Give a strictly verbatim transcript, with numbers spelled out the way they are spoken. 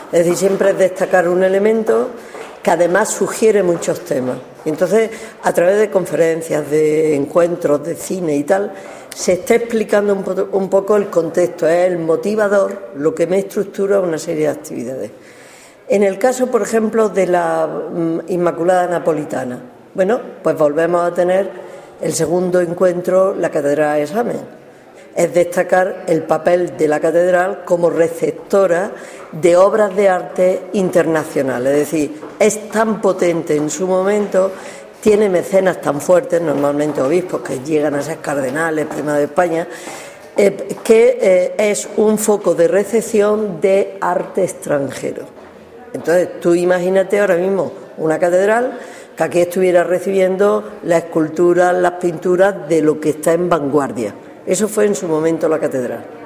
Es decir, siempre es destacar un elemento que además sugiere muchos temas. Entonces, a través de conferencias, de encuentros, de cine y tal, se está explicando un, po un poco el contexto, es el motivador, lo que me estructura una serie de actividades. En el caso, por ejemplo, de la um, Inmaculada Napolitana, bueno, pues volvemos a tener el segundo encuentro, la Catedral de Examen. Es destacar el papel de la catedral como receptora de obras de arte internacionales. Es decir, es tan potente en su momento, tiene mecenas tan fuertes, normalmente obispos que llegan a ser cardenales, primas de España, eh, que eh, es un foco de recepción de arte extranjero. Entonces, tú imagínate ahora mismo una catedral que aquí estuviera recibiendo las esculturas, las pinturas de lo que está en vanguardia. Eso fue en su momento la catedral.